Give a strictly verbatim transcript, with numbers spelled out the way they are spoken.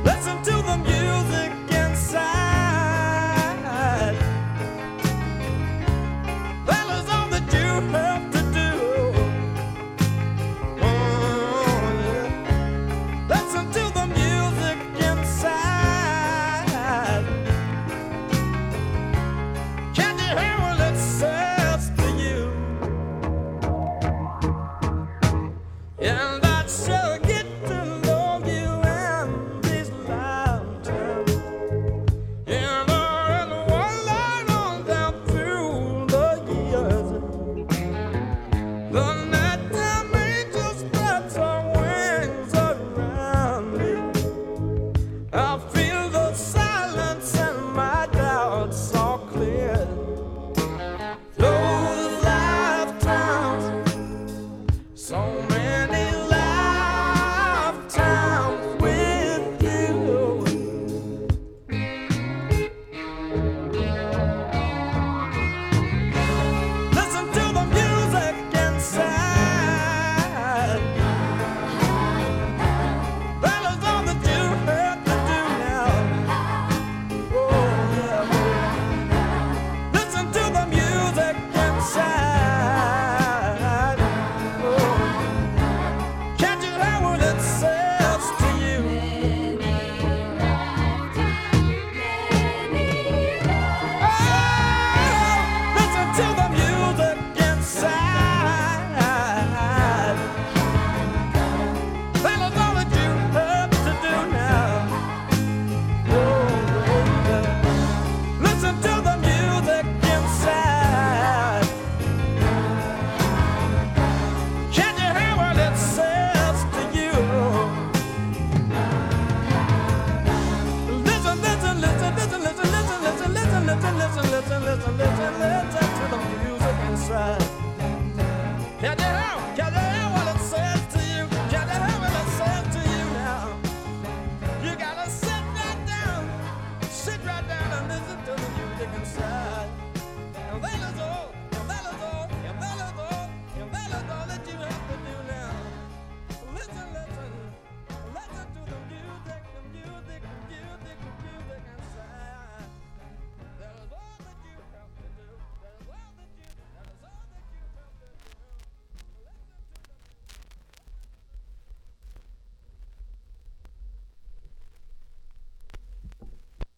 Listen to the music inside. That is all that you have to do. Oh, yeah. Listen to the music inside. Can you hear what it says to you? And I'd sure get to know you in these lifetimes. And uh, and one line on down through the years. The nighttime angel spreads her wings around me. I feel the silence and my doubts all clear. Those lifetimes, so many lifetimes with you. Listen to the music inside. That is all that you have to do now. Oh, yeah. Listen to the music inside. Oh. Can't you hear what it says to you? Oh, listen to the music inside. That is all that you have to do now. Oh, yeah. Listen to the music inside. Can you hear what it says to you? Listen, listen, listen, listen, listen, listen, listen, listen, listen, listen, listen, listen, listen.